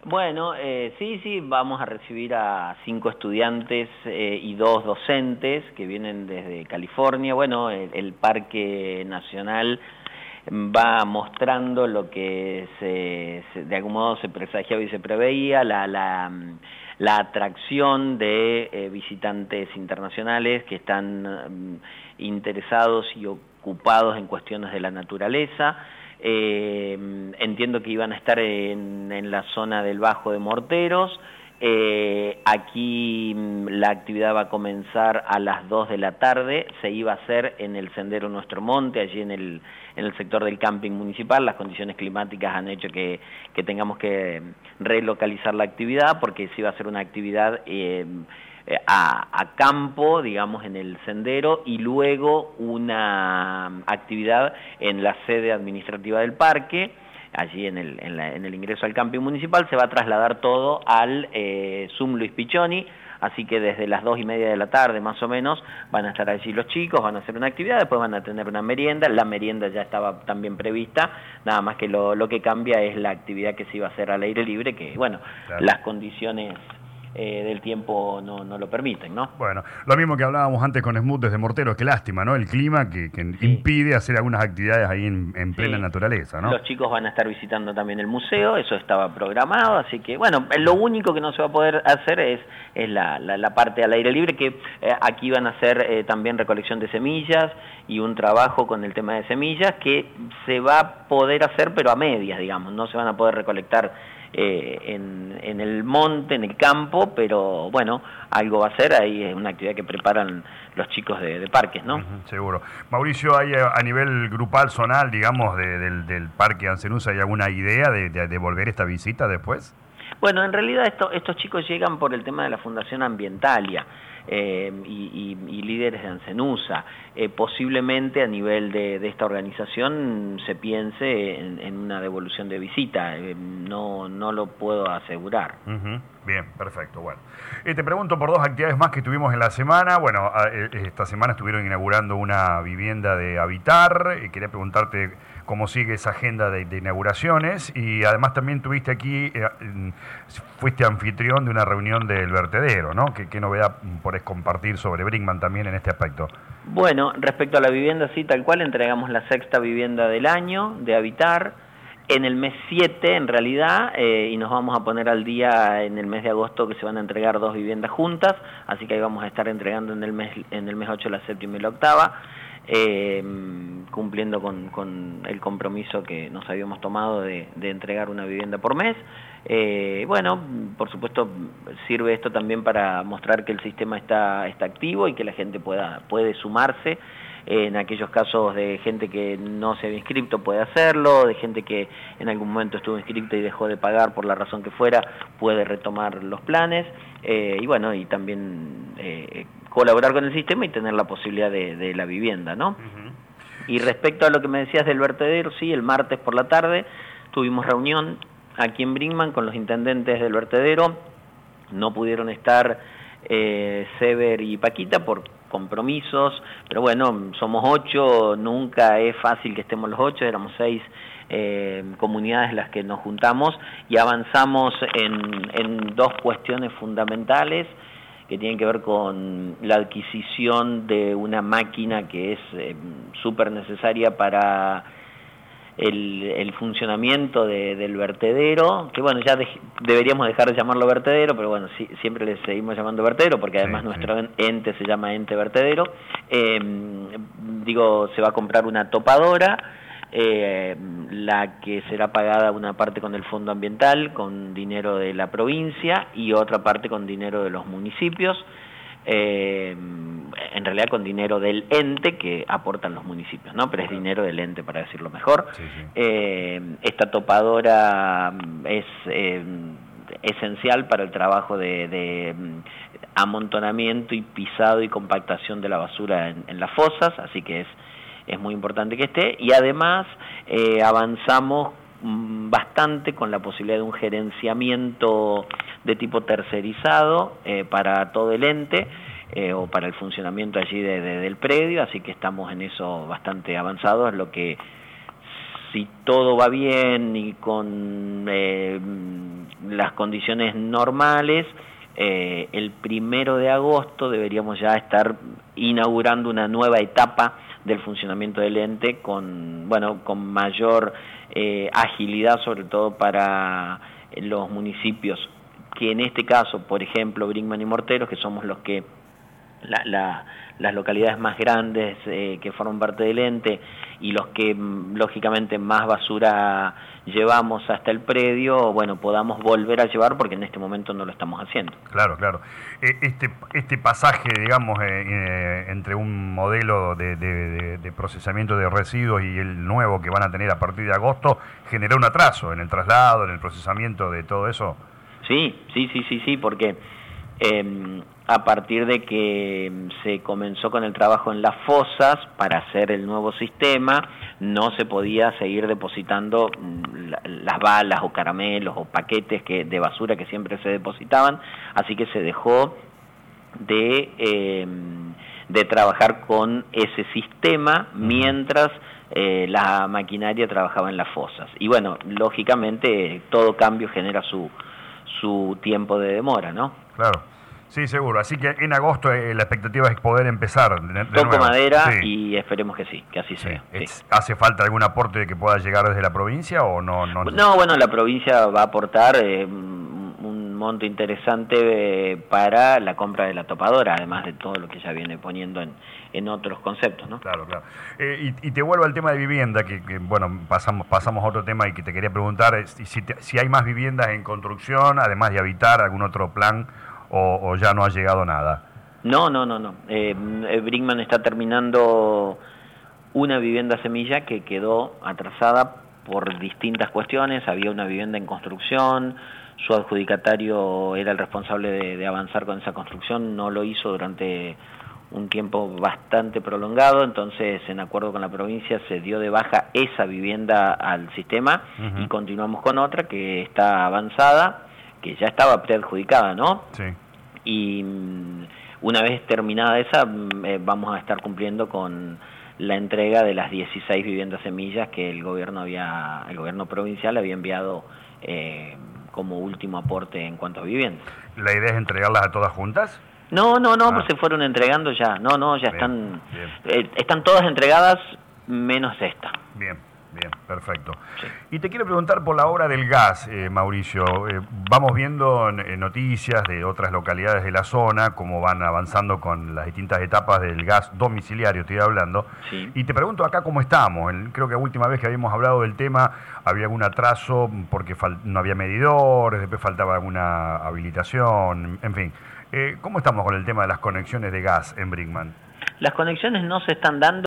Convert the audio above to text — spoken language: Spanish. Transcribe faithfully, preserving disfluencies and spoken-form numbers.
Bueno, eh, sí, sí, vamos a recibir a cinco estudiantes eh, y dos docentes que vienen desde California. Bueno, el, el Parque Nacional va mostrando lo que se, se, de algún modo se presagiaba y se preveía, la, la, la atracción de eh, visitantes internacionales que están um, interesados y ocupados en cuestiones de la naturaleza. Eh, entiendo que iban a estar en, en la zona del Bajo de Morteros. Eh, aquí la actividad va a comenzar a las dos de la tarde, se iba a hacer en el Sendero Nuestro Monte, allí en el, en el sector del camping municipal. Las condiciones climáticas han hecho que, que tengamos que relocalizar la actividad, porque se iba a hacer una actividad eh, a, a campo, digamos, en el sendero, y luego una actividad en la sede administrativa del parque. Allí en el, en, la, en el ingreso al camping municipal se va a trasladar todo al eh, Zoom Luis Pichoni, así que desde las dos y media de la tarde más o menos van a estar allí los chicos, van a hacer una actividad, después van a tener una merienda. La merienda ya estaba también prevista, nada más que lo, lo que cambia es la actividad que se iba a hacer al aire libre, que bueno, claro, las condiciones Eh, del tiempo no, no lo permiten, ¿no? Bueno, lo mismo que hablábamos antes con Smooth desde Morteros, qué lástima, ¿no? El clima que, que sí. impide hacer algunas actividades ahí en, en plena sí. naturaleza, ¿no? Los chicos van a estar visitando también el museo, eso estaba programado, así que, bueno, lo único que no se va a poder hacer es, es la, la, la parte al aire libre, que eh, aquí van a hacer eh, también recolección de semillas y un trabajo con el tema de semillas que se va a poder hacer, pero a medias, digamos, no se van a poder recolectar Eh, en, en el monte, en el campo, pero bueno, algo va a ser, ahí es una actividad que preparan los chicos de, de parques, ¿no? Uh-huh, seguro. Mauricio, ¿hay a nivel grupal, zonal, digamos, de, del, del Parque Ancenusa, hay alguna idea de, de, de volver esta visita después? Bueno, en realidad esto, estos chicos llegan por el tema de la Fundación Ambientalia eh, y, y, y líderes de Ancenusa. Eh, posiblemente a nivel de, de esta organización se piense en, en una devolución de visita, eh, no, no lo puedo asegurar. Uh-huh. Bien, perfecto. Bueno, eh, te pregunto por dos actividades más que tuvimos en la semana. Bueno, eh, esta semana estuvieron inaugurando una vivienda de Habitar. Eh, quería preguntarte cómo sigue esa agenda de, de inauguraciones, y además también tuviste aquí, eh, fuiste anfitrión de una reunión del vertedero, ¿no? ¿Qué, qué novedad podés compartir sobre Brinkmann también en este aspecto? Bueno, respecto a la vivienda, sí, tal cual, entregamos la sexta vivienda del año de Habitar en el mes siete, en realidad, eh, y nos vamos a poner al día en el mes de agosto, que se van a entregar dos viviendas juntas, así que ahí vamos a estar entregando en el mes, en el mes ocho la séptima y la octava. Eh, cumpliendo con, con el compromiso que nos habíamos tomado de, de entregar una vivienda por mes. Eh, bueno, por supuesto sirve esto también para mostrar que el sistema está, está activo y que la gente pueda, puede sumarse. Eh, en aquellos casos de gente que no se había inscrito puede hacerlo, de gente que en algún momento estuvo inscrita y dejó de pagar por la razón que fuera, puede retomar los planes, eh, y bueno, y también eh, colaborar con el sistema y tener la posibilidad de, de la vivienda, ¿no? Uh-huh. Y respecto a lo que me decías del vertedero, sí, el martes por la tarde tuvimos reunión aquí en Brinkmann con los intendentes del vertedero. No pudieron estar eh, Sever y Paquita por compromisos, pero bueno, somos ocho, nunca es fácil que estemos los ocho, éramos seis eh, comunidades las que nos juntamos y avanzamos en, en dos cuestiones fundamentales que tienen que ver con la adquisición de una máquina que es eh, súper necesaria para el, el funcionamiento de, del vertedero, que bueno, ya de, deberíamos dejar de llamarlo vertedero, pero bueno, sí, siempre le seguimos llamando vertedero, porque además sí, nuestro sí. ente se llama ente vertedero. Eh, digo, se va a comprar una topadora, eh, la que será pagada una parte con el fondo ambiental, con dinero de la provincia, y otra parte con dinero de los municipios. Eh, en realidad con dinero del ente que aportan los municipios, ¿no? Pero es dinero del ente, para decirlo mejor. Sí, sí. Eh, esta topadora es eh, esencial para el trabajo de, de amontonamiento y pisado y compactación de la basura en, en las fosas, así que es, es muy importante que esté, y además eh, avanzamos bastante con la posibilidad de un gerenciamiento de tipo tercerizado eh, para todo el ente eh, o para el funcionamiento allí de, de, del predio, así que estamos en eso bastante avanzados, lo que si todo va bien y con eh, las condiciones normales, eh, el primero de agosto deberíamos ya estar inaugurando una nueva etapa del funcionamiento del ente con, bueno, con mayor eh, agilidad, sobre todo para los municipios, que en este caso, por ejemplo, Brinkmann y Morteros, que somos los que La, la, las localidades más grandes eh, que forman parte del ente y los que lógicamente más basura llevamos hasta el predio, bueno, podamos volver a llevar porque en este momento no lo estamos haciendo. Claro, claro. Eh, este, este pasaje, digamos, eh, eh, entre un modelo de, de, de, de procesamiento de residuos y el nuevo que van a tener a partir de agosto, ¿generó un atraso en el traslado, en el procesamiento de todo eso? Sí, sí, sí, sí, sí, porque Eh, a partir de que se comenzó con el trabajo en las fosas para hacer el nuevo sistema, no se podía seguir depositando las balas o caramelos o paquetes que, de basura que siempre se depositaban, así que se dejó de, eh, de trabajar con ese sistema mientras eh, la maquinaria trabajaba en las fosas. Y bueno, lógicamente todo cambio genera su, su tiempo de demora, ¿no? Claro, sí, seguro. Así que en agosto eh, la expectativa es poder empezar de, de Toco nuevo. madera Sí. Y esperemos que sí, que así Sí. sea. Es, Sí. ¿Hace falta algún aporte que pueda llegar desde la provincia o no? No, no bueno, la provincia va a aportar eh, un monto interesante eh, para la compra de la topadora, además de todo lo que ya viene poniendo en, en otros conceptos, ¿no? Claro, claro. Eh, y, y te vuelvo al tema de vivienda, que, que bueno, pasamos pasamos a otro tema y que te quería preguntar, es, si, te, si hay más viviendas en construcción, además de habitar, algún otro plan, o, o ya no ha llegado nada. No, no, no, no. Eh, Brinkmann está terminando una vivienda semilla que quedó atrasada por distintas cuestiones. Había una vivienda en construcción, su adjudicatario era el responsable de, de avanzar con esa construcción, no lo hizo durante un tiempo bastante prolongado, entonces en acuerdo con la provincia se dio de baja esa vivienda al sistema. Uh-huh. Y continuamos con otra que está avanzada, que ya estaba preadjudicada, ¿no? Sí. Y una vez terminada esa, eh, vamos a estar cumpliendo con la entrega de las dieciséis viviendas semillas que el gobierno había, el gobierno provincial había enviado eh, como último aporte en cuanto a viviendas. ¿La idea es entregarlas a todas juntas? No, no, no, ah. pues se fueron entregando ya. No, no, ya bien, están bien. Eh, están todas entregadas menos esta. Bien. Bien, perfecto. Sí. Y te quiero preguntar por la obra del gas, eh, Mauricio. Eh, vamos viendo en, en noticias de otras localidades de la zona cómo van avanzando con las distintas etapas del gas domiciliario, estoy hablando. Sí. Y te pregunto acá cómo estamos. El, creo que la última vez que habíamos hablado del tema había algún atraso porque fal, no había medidores, después faltaba alguna habilitación, en fin. Eh, ¿Cómo estamos con el tema de las conexiones de gas en Brinkmann? Las conexiones no se están dando.